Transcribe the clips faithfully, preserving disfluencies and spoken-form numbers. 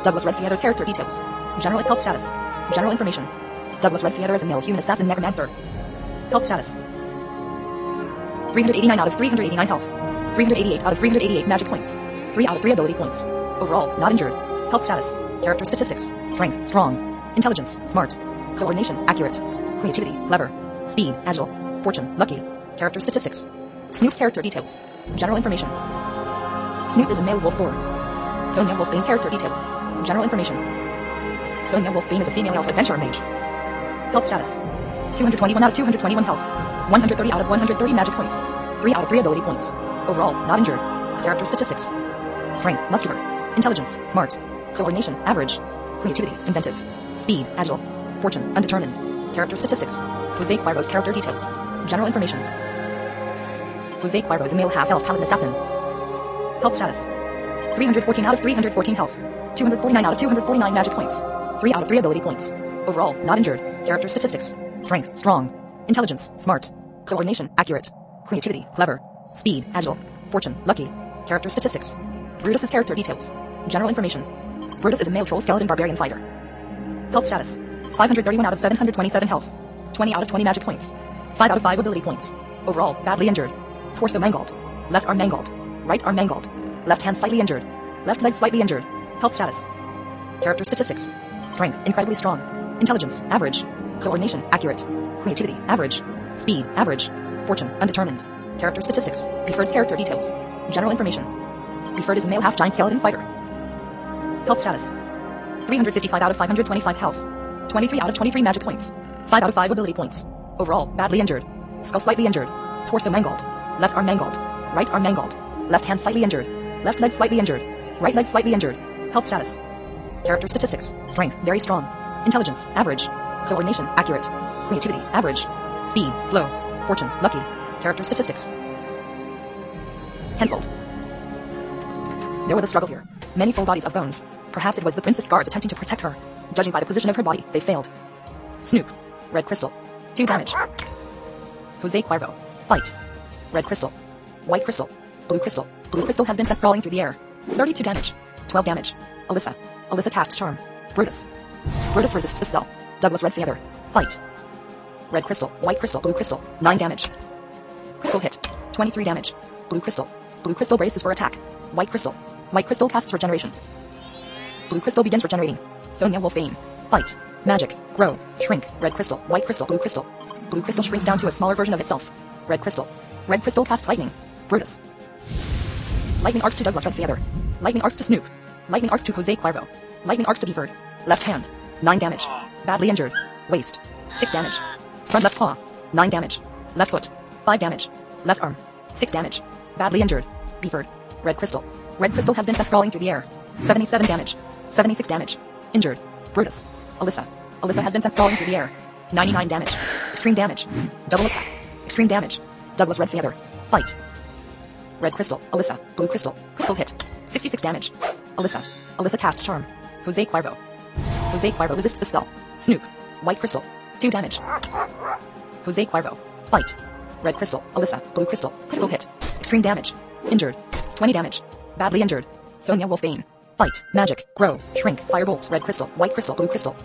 Douglas Red Theater's character details. General health status. General information. Douglas Red Theater is a male human assassin necromancer. Health status. three hundred eighty-nine out of three hundred eighty-nine health. three hundred eighty-eight out of three hundred eighty-eight magic points. three out of three ability points. Overall, not injured. Health status. Character statistics. Strength, strong. Intelligence, smart. Coordination, accurate. Creativity, clever. Speed, agile. Fortune, lucky. Character statistics. Snoop's character details. General information. Snoop is a male wolf form. Sonia Wolfbane's character details. General information. Sonia Wolfbane is a female elf adventurer mage. Health status. two hundred twenty-one out of two hundred twenty-one health. one hundred thirty out of one hundred thirty magic points. three out of three ability points. Overall, not injured. Character statistics. Strength, muscular. Intelligence, smart. Coordination, average. Creativity, inventive. Speed, agile. Fortune, undetermined. Character statistics. Jose Cuervo's character details. General information. Jose Cuervo is a male half-elf paladin assassin. Health status. three hundred fourteen out of three hundred fourteen health. two hundred forty-nine out of two hundred forty-nine magic points. three out of three ability points. Overall, not injured. Character statistics. Strength, strong. Intelligence, smart. Coordination, accurate. Creativity, clever. Speed, agile. Fortune, lucky. Character statistics. Brutus's character details. General information. Brutus is a male troll skeleton barbarian fighter. Health status. five hundred thirty-one out of seven hundred twenty-seven health. twenty out of twenty magic points. five out of five ability points. Overall, badly injured. Torso mangled. Left arm mangled. Right arm mangled. Left hand slightly injured. Left leg slightly injured. Health status. Character statistics. Strength, incredibly strong. Intelligence, average. Coordination, accurate. Creativity, average. Speed, average. Fortune, undetermined. Character statistics. Beeford's character details. General information. Beeford is a male half-giant skeleton fighter. Health status. three hundred fifty-five out of five hundred twenty-five health. twenty-three out of twenty-three magic points. five out of five ability points. Overall, badly injured. Skull slightly injured. Torso mangled. Left arm mangled. Right arm mangled. Left hand slightly injured. Left leg slightly injured. Right leg slightly injured. Health status. Character statistics. Strength, very strong. Intelligence, average. Coordination, accurate. Creativity, average. Speed, slow. Fortune, lucky. Character statistics. Cancelled. There was a struggle here. Many full bodies of bones. Perhaps it was the princess guards attempting to protect her. Judging by the position of her body, they failed. Snoop. Red crystal. two damage. Jose Cuervo. Fight. Red crystal. White crystal. Blue crystal. Blue crystal has been sent sprawling through the air. thirty-two damage. twelve damage. Alyssa. Alyssa casts charm. Brutus. Brutus resists the spell. Douglas Red Feather. Fight. Red crystal. White crystal. Blue crystal. nine damage. Critical hit. twenty-three damage. Blue crystal. Blue crystal braces for attack. White crystal. White crystal casts regeneration. Blue crystal begins regenerating. Sonia Wolfbane. Fight. Magic. Grow. Shrink. Red crystal. White crystal. Blue crystal. Blue crystal shrinks down to a smaller version of itself. Red crystal. Red crystal casts lightning. Brutus. Lightning arcs to Douglas Red Feather. Lightning arcs to Snoop. Lightning arcs to Jose Cuervo. Lightning arcs to Beeford. Left hand. nine damage. Badly injured. Waist. six damage. Front left paw. nine damage. Left foot. five damage. Left arm. six damage. Badly injured. Beeford. Red crystal. Red crystal has been sent sprawling through the air. seventy-seven damage. seventy-six damage. Injured. Brutus. Alyssa. Alyssa has been sent sprawling through the air. ninety-nine damage. Extreme damage. Double attack. Extreme damage. Douglas Red Feather. Fight. Red crystal. Alyssa. Blue crystal. Critical hit. sixty-six damage. Alyssa. Alyssa casts charm. Jose Cuervo. Jose Cuervo resists the spell. Snoop. White crystal. two damage. Jose Cuervo. Fight. Red crystal. Alyssa. Blue crystal. Critical hit. Extreme damage. Injured. twenty damage. Badly injured. Sonia Wolfbane. Fight. Magic. Grow. Shrink. Firebolt. Red crystal. White crystal. Blue crystal.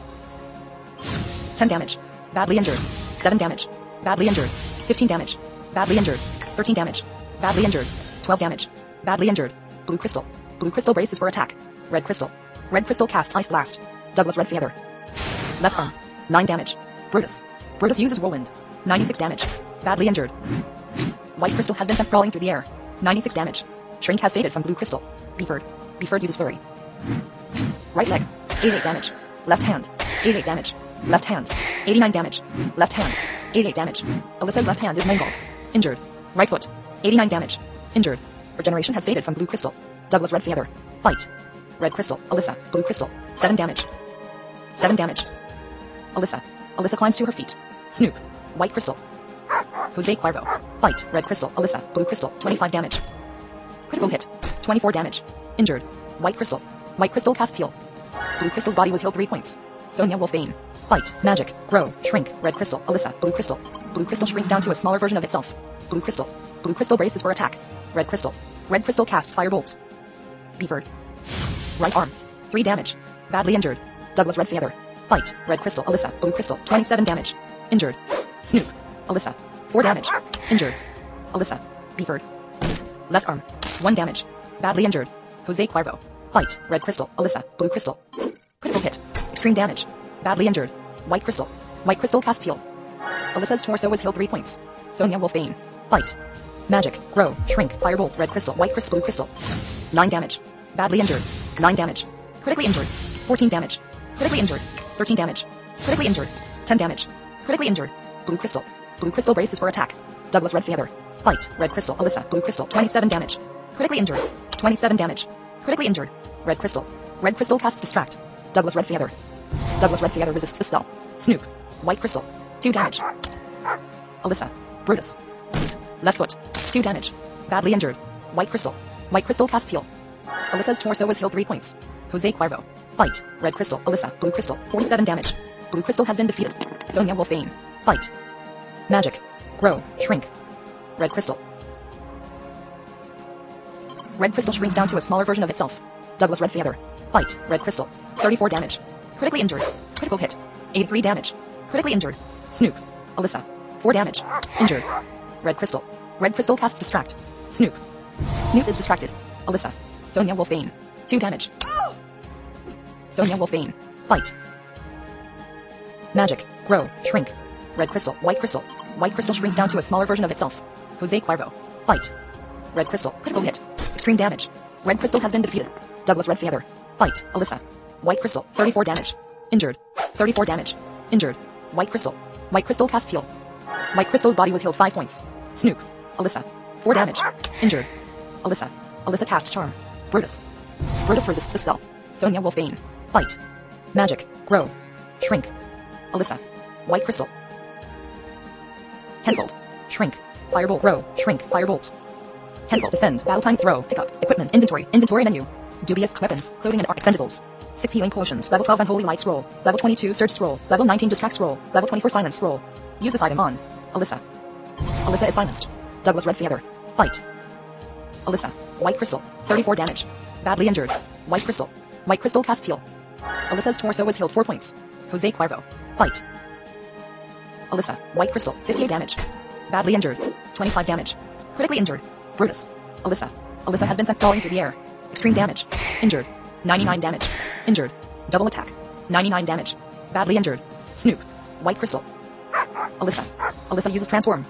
ten damage. Badly injured. seven damage. Badly injured. fifteen damage. Badly injured. thirteen damage. Badly injured. twelve damage. Badly injured. Blue crystal. Blue crystal braces for attack. Red crystal. Red crystal casts ice blast. Douglas Red Feather. Left arm. nine damage. Brutus. Brutus uses whirlwind. ninety-six damage. Badly injured. White crystal has been sent sprawling through the air. ninety-six damage. Shrink has faded from blue crystal. Beeford. Beeford uses flurry. Right leg. eighty-eight damage. Left hand. eighty-eight damage. Left hand. eighty-nine damage. Left hand. eighty-eight damage. Alyssa's left hand is mangled. Injured. Right foot. eighty-nine damage. Injured. Regeneration has faded from blue crystal. Douglas Red Feather. Fight. Red crystal. Alyssa. Blue crystal. seven damage. seven damage. Alyssa. Alyssa climbs to her feet. Snoop. White crystal. Jose Cuervo. Fight. Red crystal. Alyssa. Blue crystal. twenty-five damage. Critical hit. twenty-four damage. Injured. White crystal. White crystal casts heal. Blue crystal's body was healed three points. Sonia Wolfbane. Fight. Magic. Grow. Shrink. Red crystal. Alyssa. Blue crystal. Blue crystal shrinks down to a smaller version of itself. Blue crystal. Blue crystal braces for attack. Red crystal. Red crystal casts firebolt. Beeford. Right arm. three damage. Badly injured. Douglas Red Feather. Fight. Red Crystal. Alyssa. Blue Crystal. twenty-seven damage. Injured. Snoop. Alyssa. four damage. Injured. Alyssa. Beeford. Left arm. one damage. Badly injured. Jose Cuervo. Fight. Red Crystal. Alyssa. Blue Crystal. Critical hit. Extreme damage. Badly injured. White Crystal. White Crystal Castile. Alyssa's torso was healed three points. Sonya Wolfbane. Fight. Magic. Grow. Shrink. Firebolt. Red Crystal. White Crystal. Blue Crystal. nine damage. Badly injured. nine damage. Critically injured. fourteen damage. Critically injured. thirteen damage. Critically injured. ten damage. Critically injured. Blue Crystal. Blue Crystal braces for attack. Douglas Red Feather. Fight. Red Crystal. Alyssa. Blue Crystal. twenty-seven damage. Critically injured. twenty-seven damage. Critically injured. Red Crystal. Red Crystal casts Distract. Douglas Red Feather. Douglas Red Feather resists the spell. Snoop. White Crystal. two damage. Alyssa. Brutus. Left foot. two damage. Badly injured. White Crystal. White Crystal Castile. Alyssa's torso was healed three points. Jose Cuervo. Fight. Red Crystal. Alyssa. Blue Crystal. forty-seven damage. Blue Crystal has been defeated. Sonya Wolfbane. Fight. Magic. Grow. Shrink. Red Crystal. Red Crystal shrinks down to a smaller version of itself. Douglas Red Feather. Fight. Red Crystal. thirty-four damage. Critically injured. Critical hit. eighty-three damage. Critically injured. Snoop. Alyssa. four damage. Injured. Red Crystal. Red Crystal casts Distract. Snoop. Snoop is distracted. Alyssa. Sonya Wolfbane. two damage. Sonya Wolfbane. Fight. Magic. Grow. Shrink. Red Crystal. White Crystal. White Crystal shrinks down to a smaller version of itself. Jose Cuervo. Fight. Red Crystal. Critical hit. Extreme damage. Red Crystal has been defeated. Douglas Red Feather. Fight. Alyssa. White Crystal. thirty-four damage. Injured. thirty-four damage. Injured. White Crystal. White Crystal Castile. White Crystal's body was healed five points. Snoop. Alyssa. four damage. Injured. Alyssa. Alyssa casts Charm. Brutus. Brutus resists the spell. Sonya Wolfbane. Fight. Magic. Grow. Shrink. Alyssa. White Crystal. Cancelled. Shrink. Firebolt. Grow. Shrink. Firebolt. Cancel. Defend. Battle time. Throw. Pick up. Equipment. Inventory. Inventory menu. Dubious weapons. Clothing and arc expendables. six healing potions. Level twelve Unholy Light Scroll. Level twenty-two Surge Scroll. Level nineteen Distract Scroll. Level twenty-four Silence Scroll. Use this item on Alyssa. Alyssa is silenced. Douglas Red Feather. Fight. Alyssa. White Crystal. thirty-four damage. Badly injured. White Crystal. White Crystal Castile. Alyssa's torso was healed four points. Jose Cuervo. Fight. Alyssa. White Crystal. fifty-eight damage. Badly injured. twenty-five damage. Critically injured. Brutus. Alyssa. Alyssa has been sent falling through the air. Extreme damage. Injured. ninety-nine damage. Injured. Double attack. ninety-nine damage. Badly injured. Snoop. White Crystal. Alyssa. Alyssa uses Transform.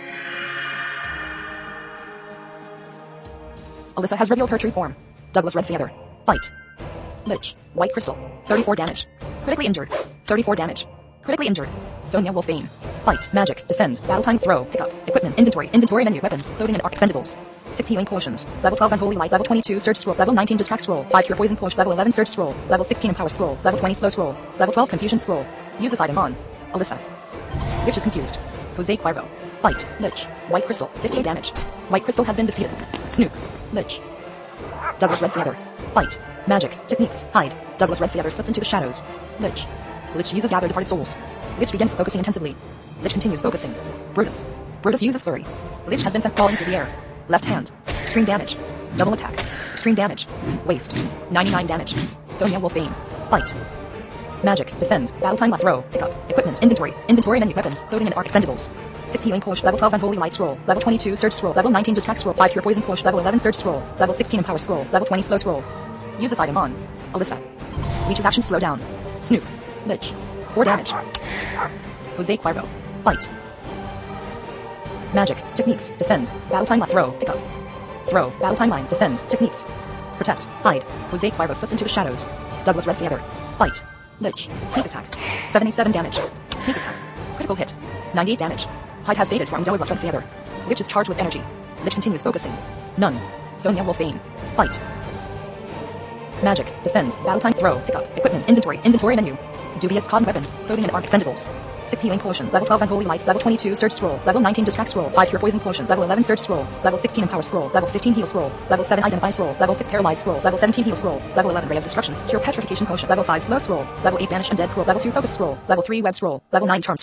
Alyssa has revealed her true form. Douglas Red Feather. Fight. Lich. White Crystal. thirty-four damage. Critically injured. thirty-four damage. Critically injured. Sonya Wolfbane. Fight. Magic. Defend. Battle time. Throw. Pick up. Equipment. Inventory. Inventory menu. Weapons. Clothing and arc expendables. six healing potions. Level twelve Unholy Light. Level twenty-two Surge Scroll. Level nineteen Distract Scroll. five Cure Poison Potion. Level eleven Surge Scroll. Level sixteen Empower Scroll. Level twenty Slow Scroll. Level twelve Confusion Scroll. Use this item on Alyssa. Lich is confused. Jose Cuervo. Fight. Lich. White Crystal. fifty-eight damage. White Crystal has been defeated. Snoop. Lich. Douglas Red Feather. Fight. Magic. Techniques. Hide. Douglas Red Feather slips into the shadows. Lich. Lich uses Gather Departed Souls. Lich begins focusing intensively. Lich continues focusing. Brutus. Brutus uses Flurry. Lich has been sent falling through the air. Left hand. Extreme damage. Double attack. Extreme damage. Waste. ninety-nine damage. Sonya Wolfbane. Fight. Magic. Defend. Battle time left row. Pick up. Equipment. Inventory. Inventory menu. Weapons. Clothing and arc expendables. six healing potion. Level twelve Unholy Light Scroll. Level twenty-two Surge Scroll. Level nineteen Distract Scroll. five Cure Poison Potion. Level eleven Surge Scroll. Level sixteen Empower Scroll. Level twenty Slow Scroll. Use this item on Alyssa. Leech's actions slow down. Snoop. Lich. four damage. Jose Cuervo. Fight. Magic. Techniques. Defend. Battle time left row. Pick up. Throw. Battle timeline. Defend. Techniques. Protect. Hide. Jose Cuervo slips into the shadows. Douglas Red Feather. Fight. Lich. Sneak attack. seventy-seven damage. Sneak attack. Critical hit. ninety-eight damage. Hyde has dated from Douglas Red Feather. Lich is charged with energy. Lich continues focusing. None. Sonya Wolfbane. Fight. Magic. Defend. Battle time. Throw. Pick up. Equipment. Inventory. Inventory menu. Dubious Cotton Weapons. Clothing and arc expendables. six healing potion. Level twelve Unholy Light. Level twenty-two Surge Scroll. Level nineteen Distract Scroll. five Cure Poison Potion. Level eleven Surge Scroll. Level sixteen Empower Scroll. Level fifteen Heal Scroll. Level seven Identify Scroll. Level six Paralyze Scroll. Level seventeen Heal Scroll. Level eleven Ray of Destruction. Cure Petrification Potion. Level five Slow Scroll. Level eight Banish Undead Scroll. Level two Focus Scroll. Level three Web Scroll. Level nine Charm Scroll. Level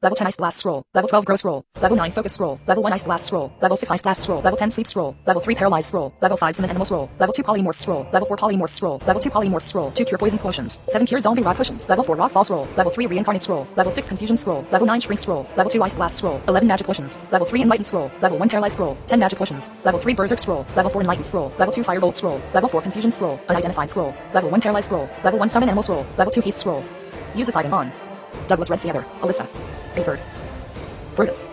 Level ten Ice Blast Scroll. Level twelve Grow Scroll. Level nine Focus Scroll. Level one Ice Blast Scroll. Level six Ice Blast Scroll. Level ten Sleep Scroll. Level three Paralyze Scroll. Level five Summon Animal Scroll. Level two Polymorph Scroll. Level four Polymorph Scroll. Level two Polymorph Scroll. two Cure Poison Potions. seven Cure Zombie Rod Potions. Level four Rock Fall Scroll. Level three Reincarnate Scroll. Level six Confusion Scroll. Level nine Shrink Scroll. Level two Ice Blast Scroll. eleven Magic Potions. Level three Enlighten Scroll. Level one Paralyze Scroll. ten Magic Potions. Level three Berserk Scroll. Level four Enlighten Scroll. Level two Firebolt Scroll. Level four Confusion Scroll. Unidentified Scroll. Level one Paralyze Scroll. Level one Summon Animal Scroll. Level two Haste Scroll. Use this item on Douglas Redfeather, Alyssa, Rayford, Brutus.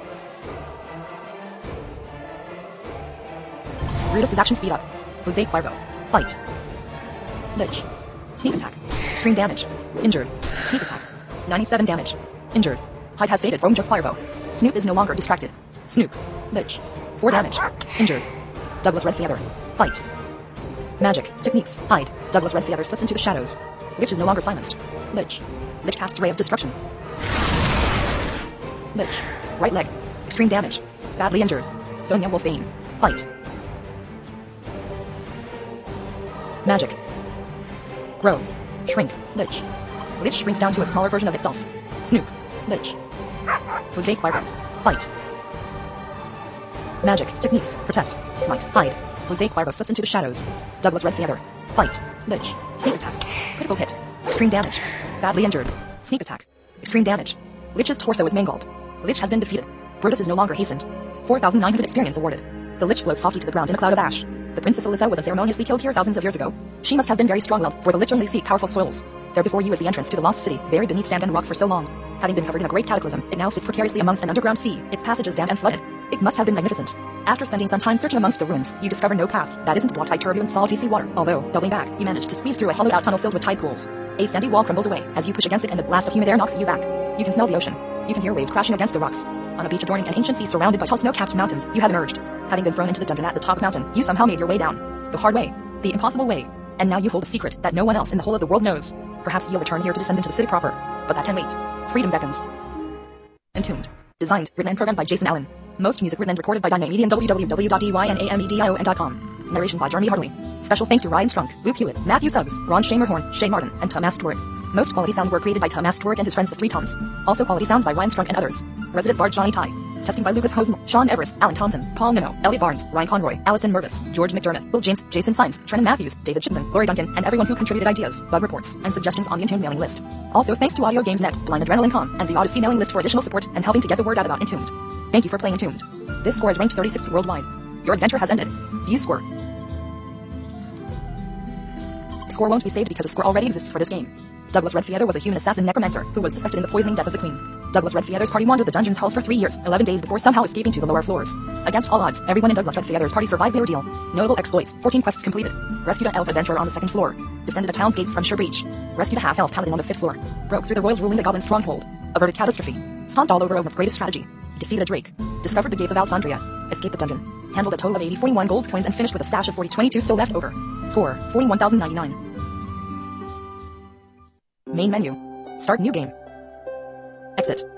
Brutus' action speed up. Jose Cuervo. Fight. Lich. Sneak attack. Extreme damage. Injured. Sneak attack. ninety-seven damage. Injured. Hyde has faded from just Cuervo. Snoop is no longer distracted. Snoop. Lich. four damage. Injured. Douglas Redfeather. Fight. Magic. Techniques. Hide. Douglas Redfeather slips into the shadows. Lich is no longer silenced. Lich. Lich casts Ray of Destruction. Lich. Right leg. Extreme damage. Badly injured. Sonya Wolfbane. Fight. Magic. Grow. Shrink. Lich. Lich shrinks down to a smaller version of itself. Snoop. Lich. Jose Cuervo. Fight. Magic. Techniques. Protect. Smite. Hide. Jose Cuervo slips into the shadows. Douglas Redfeather. Fight. Lich. Sneak attack. Critical hit. Extreme damage. Badly injured. Sneak attack. Extreme damage. Lich's torso is mangled. Lich has been defeated. Brutus is no longer hastened. four thousand nine hundred experience awarded. The Lich floats softly to the ground in a cloud of ash. The Princess Alyssa was unceremoniously killed here thousands of years ago. She must have been very strong-willed, for the Lich only seek powerful souls. There before you is the entrance to the lost city, buried beneath sand and rock for so long. Having been covered in a great cataclysm, it now sits precariously amongst an underground sea. Its passage is dammed and flooded. It must have been magnificent. After spending some time searching amongst the ruins, you discover no path that isn't blocked by turbulent salty sea water. Although, doubling back, you manage to squeeze through a hollowed-out tunnel filled with tide pools. A sandy wall crumbles away as you push against it and a blast of humid air knocks you back. You can smell the ocean. You can hear waves crashing against the rocks. On a beach adorning an ancient sea surrounded by tall snow-capped mountains, you have emerged. Having been thrown into the dungeon at the top mountain, you somehow made your way down. The hard way. The impossible way. And now you hold a secret that no one else in the whole of the world knows. Perhaps you'll return here to descend into the city proper. But that can wait. Freedom beckons. Entombed. Designed, written and programmed by Jason Allen. Most music written and recorded by Dynamedian and w w w dot d y n a m e d i o n dot com. Narration by Jeremy Hardley. Special thanks to Ryan Strunk, Luke Hewitt, Matthew Suggs, Ron Shamerhorn, Shay Martin, and Thomas Stewart. Most quality sound were created by Thomas Stewart and his friends the Three Toms. Also quality sounds by Ryan Strunk and others. Resident Bard Johnny Ty. Testing by Lucas Hosmer, Sean Everest, Alan Thompson, Paul Nino, Elliot Barnes, Ryan Conroy, Allison Mervis, George McDermott, Bill James, Jason Symes, Trenton Matthews, David Shipman, Lori Duncan, and everyone who contributed ideas, bug reports, and suggestions on the Entombed mailing list. Also thanks to Audio Games Net, Blind Adrenaline dot com, and the Odyssey mailing list for additional support and helping to get the word out about Entombed. Thank you for playing Entombed. This score is ranked thirty-sixth worldwide. Your adventure has ended. View score. Score won't be saved because a score already exists for this game. Douglas Redfeather was a human assassin necromancer who was suspected in the poisoning death of the queen. Douglas Redfeather's party wandered the dungeon's halls for three years, eleven days before somehow escaping to the lower floors. Against all odds, everyone in Douglas Redfeather's party survived the ordeal. Notable exploits, fourteen quests completed. Rescued an elf adventurer on the second floor. Defended a town's gates from Sure Breach. Rescued a half-elf paladin on the fifth floor. Broke through the royals ruling the goblin stronghold. Averted catastrophe. Stomped all over Ogmar's greatest strategy. Defeated a drake. Discovered the gates of Alessandria. Escaped the dungeon. Handled a total of eighty forty-one gold coins and finished with a stash of forty twenty-two still left over. Score, forty-one thousand ninety-nine. Main menu. Start new game. Exit.